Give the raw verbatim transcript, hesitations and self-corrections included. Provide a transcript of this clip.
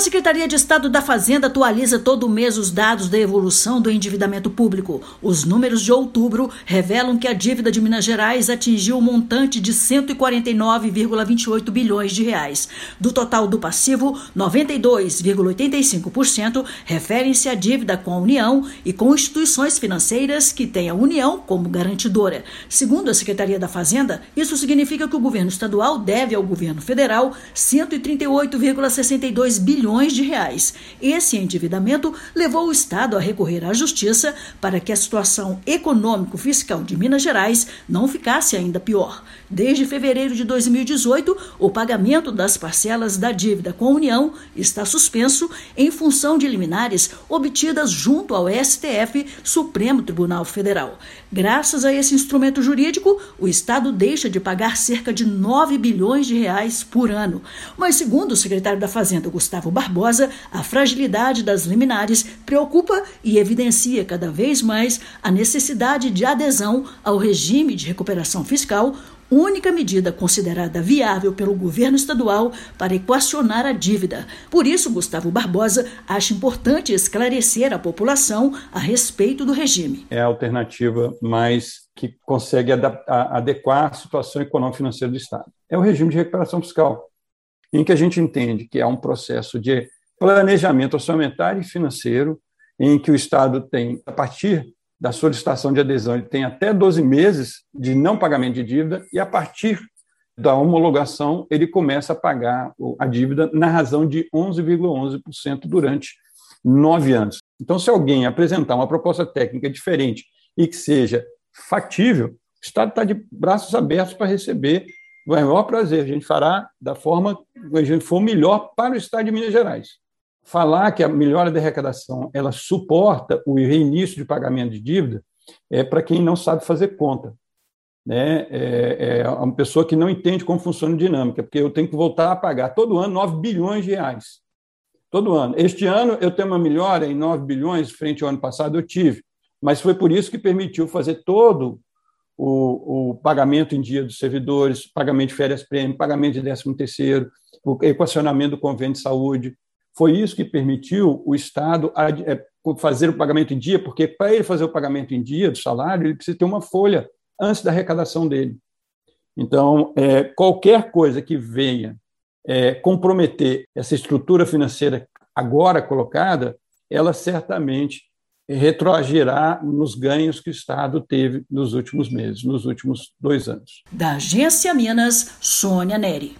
Secretaria de Estado da Fazenda atualiza todo mês os dados da evolução do endividamento público. Os números de outubro revelam que a dívida de Minas Gerais atingiu um montante de cento e quarenta e nove vírgula vinte e oito bilhões de reais. Do total do passivo, noventa e dois vírgula oitenta e cinco por cento referem-se à dívida com a União e com instituições financeiras que têm a União como garantidora. Segundo a Secretaria da Fazenda, isso significa que o governo estadual deve ao governo federal cento e trinta e oito vírgula sessenta e dois bilhões de reais. Esse endividamento levou o Estado a recorrer à Justiça para que a situação econômico-fiscal de Minas Gerais não ficasse ainda pior. Desde fevereiro de dois mil e dezoito, o pagamento das parcelas da dívida com a União está suspenso em função de liminares obtidas junto ao S T F, Supremo Tribunal Federal. Graças a esse instrumento jurídico, o Estado deixa de pagar cerca de nove bilhões de reais por ano. Mas, segundo o secretário da Fazenda, Gustavo Barbosa, a fragilidade das liminares preocupa e evidencia cada vez mais a necessidade de adesão ao regime de recuperação fiscal, única medida considerada viável pelo governo estadual para equacionar a dívida. Por isso, Gustavo Barbosa acha importante esclarecer a população a respeito do regime. É a alternativa mais que consegue adequar a situação econômico-financeira do Estado. É o regime de recuperação fiscal, em que a gente entende que há um processo de planejamento orçamentário e financeiro, em que o Estado tem, a partir da solicitação de adesão, ele tem até doze meses de não pagamento de dívida, e a partir da homologação, ele começa a pagar a dívida na razão de onze vírgula onze por cento durante nove anos. Então, se alguém apresentar uma proposta técnica diferente e que seja factível, o Estado está de braços abertos para receber. Com o maior prazer, a gente fará da forma que a gente for melhor para o Estado de Minas Gerais. Falar que a melhora da arrecadação ela suporta o reinício de pagamento de dívida é para quem não sabe fazer conta, né? É, é uma pessoa que não entende como funciona a dinâmica, porque eu tenho que voltar a pagar todo ano nove bilhões de reais. Todo ano. Este ano eu tenho uma melhora em nove bilhões frente ao ano passado, eu tive, mas foi por isso que permitiu fazer todo O, o pagamento em dia dos servidores, pagamento de férias-prêmio, pagamento de décimo terceiro, o equacionamento do convênio de saúde. Foi isso que permitiu o Estado fazer o pagamento em dia, porque para ele fazer o pagamento em dia do salário, ele precisa ter uma folha antes da arrecadação dele. Então, é, qualquer coisa que venha é, comprometer essa estrutura financeira agora colocada, ela certamente retroagirá nos ganhos que o Estado teve nos últimos meses, nos últimos dois anos. Da Agência Minas, Sônia Neri.